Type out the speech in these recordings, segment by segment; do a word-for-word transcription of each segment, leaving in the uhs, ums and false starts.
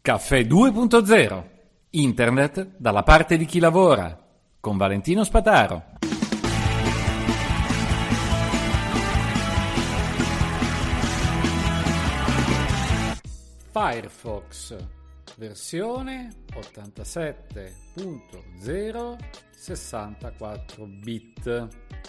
Caffè due punto zero. Internet dalla parte di chi lavora. Con Valentino Spataro. Firefox versione ottantasette punto zero sessantaquattro bit.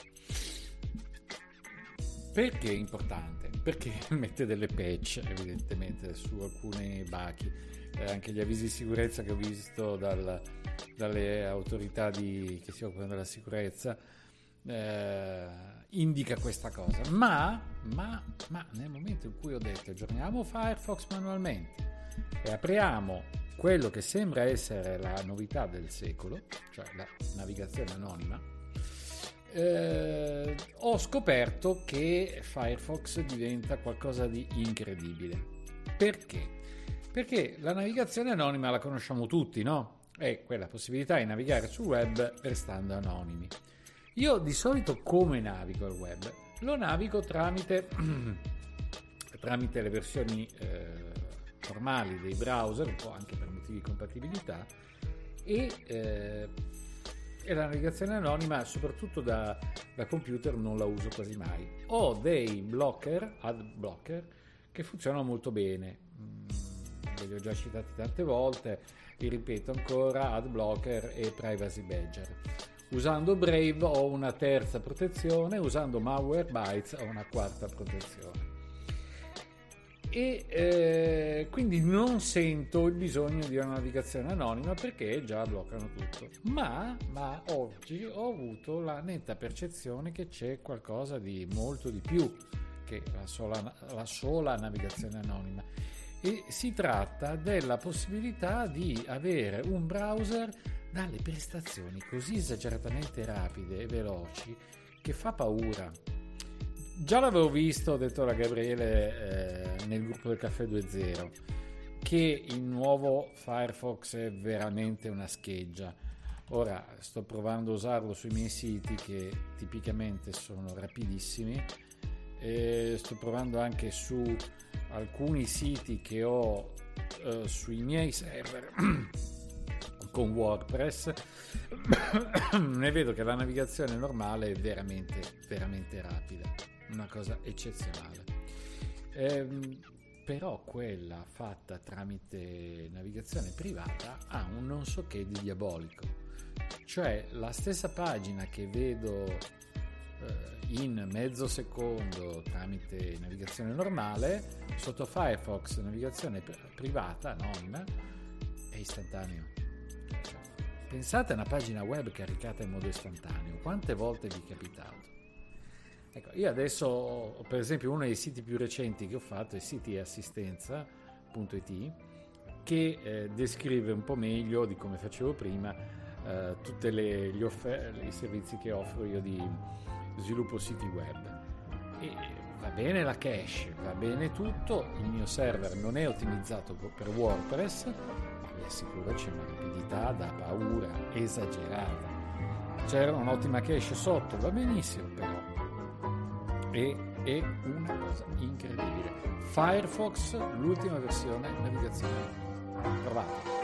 Perché è importante? Perché mette delle patch evidentemente su alcuni bachi. Eh, anche gli avvisi di sicurezza che ho visto dal, dalle autorità di, che si occupano della sicurezza eh, indica questa cosa. Ma, ma, ma nel momento in cui ho detto aggiorniamo Firefox manualmente e apriamo quello che sembra essere la novità del secolo, cioè la navigazione anonima, eh, ho scoperto che Firefox diventa qualcosa di incredibile. Perché? Perché la navigazione anonima la conosciamo tutti, no? È quella possibilità di navigare sul web restando anonimi. Io di solito come navigo il web? Lo navigo tramite, tramite le versioni eh, normali dei browser, un po' anche per motivi di compatibilità, e, eh, e la navigazione anonima, soprattutto da, da computer, non la uso quasi mai. Ho dei blocker, ad blocker, che funzionano molto bene. Li ho già citati tante volte, li ripeto ancora: AdBlocker e Privacy Badger. Usando Brave ho una terza protezione, usando Malwarebytes ho una quarta protezione. E eh, quindi non sento il bisogno di una navigazione anonima perché già bloccano tutto. Ma, ma oggi ho avuto la netta percezione che c'è qualcosa di molto di più che la sola, la sola navigazione anonima. E si tratta della possibilità di avere un browser dalle prestazioni così esageratamente rapide e veloci che fa paura. Già l'avevo visto, ho detto da Gabriele eh, nel gruppo del Caffè due punto zero, che il nuovo Firefox è veramente una scheggia. Ora sto provando a usarlo sui miei siti che tipicamente sono rapidissimi, e sto provando anche su alcuni siti che ho eh, sui miei server con WordPress ne vedo che la navigazione normale è veramente veramente rapida, una cosa eccezionale. Ehm, però quella fatta tramite navigazione privata ha un non so che di diabolico, cioè la stessa pagina che vedo in mezzo secondo tramite navigazione normale, sotto Firefox navigazione privata anonima è istantaneo. Pensate a una pagina web caricata in modo istantaneo, quante volte vi è capitato? Ecco, io adesso per esempio uno dei siti più recenti che ho fatto è sitiassistenza punto it, che eh, descrive un po' meglio di come facevo prima eh, tutti gli offer- i servizi che offro io di sviluppo siti web. E va bene la cache, va bene tutto, il mio server non è ottimizzato per WordPress, ma vi assicuro c'è una rapidità da paura esagerata. C'era un'ottima cache sotto, va benissimo, però è, è una cosa incredibile. Firefox, l'ultima versione navigazione, provate.